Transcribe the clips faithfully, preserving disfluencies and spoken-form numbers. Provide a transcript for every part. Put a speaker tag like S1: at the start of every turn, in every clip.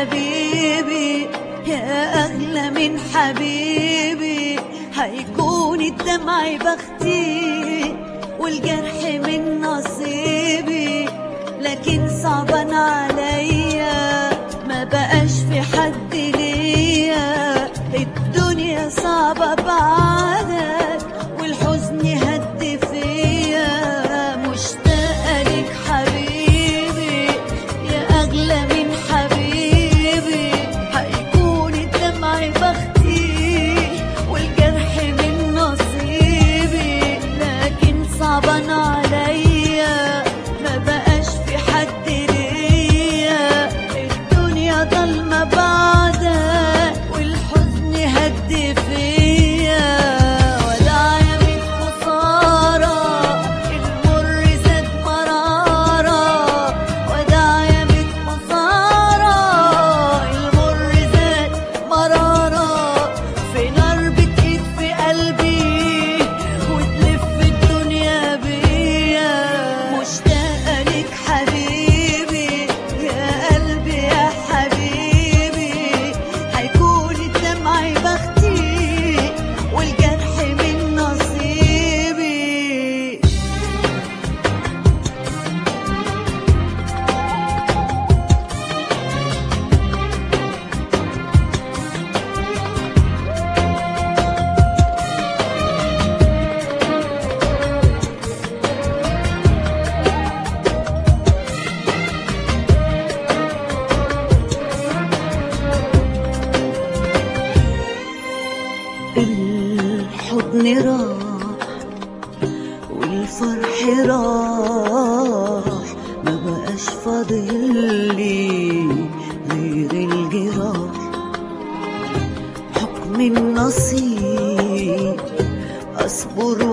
S1: حبيبي يا أغلى من حبيبي، هيكون الدمع بختي والجرح من نصيبي، لكن صعبان عليا ما بقاش في حد ليا، الدنيا صعبة بعدك والحزن هد فيا، مشتاقة لك حبيبي يا أغلى من حبيبي، هيكون الدمع بختي والجرح من نصيبي، لكن صعبان عليا ما بقاش في حد ليا، الدنيا ضلمة بعدك والحزن هد فيا، وداعية من خسارة المر زاد مرارة، وداعية من خسارة المر زاد مرارة، في نار بتقيد في قلبي وتلف الدنيا بيا، مشتاقة لك حبيبي يا قلبي يا حبيبي، هيكون الدمع بختي والجرح من نصيبي. الحضن راح والفرح راح، ما بقاش فاضل لي غير الجراح، حكم النصيب اصبر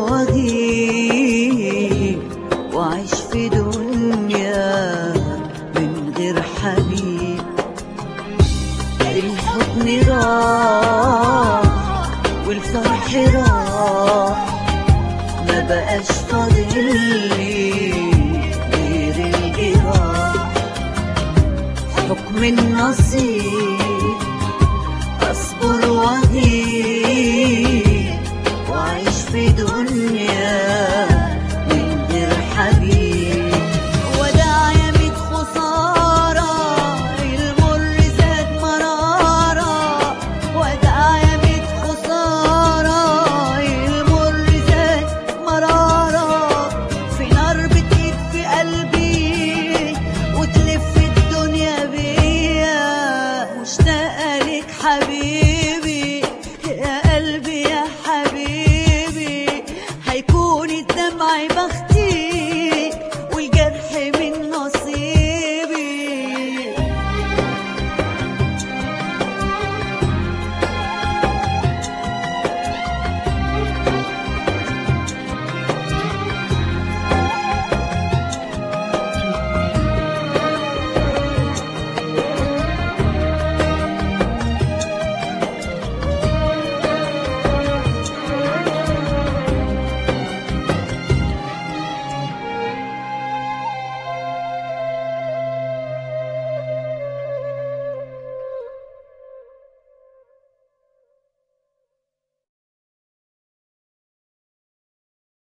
S1: واغيب واعيش في دنيا من غير حبيب، الحضن راح والفرح راح، ما بقاش فاضل لي غير الجراح، حكم النصيب اصبر واغيب واعيش في دنيا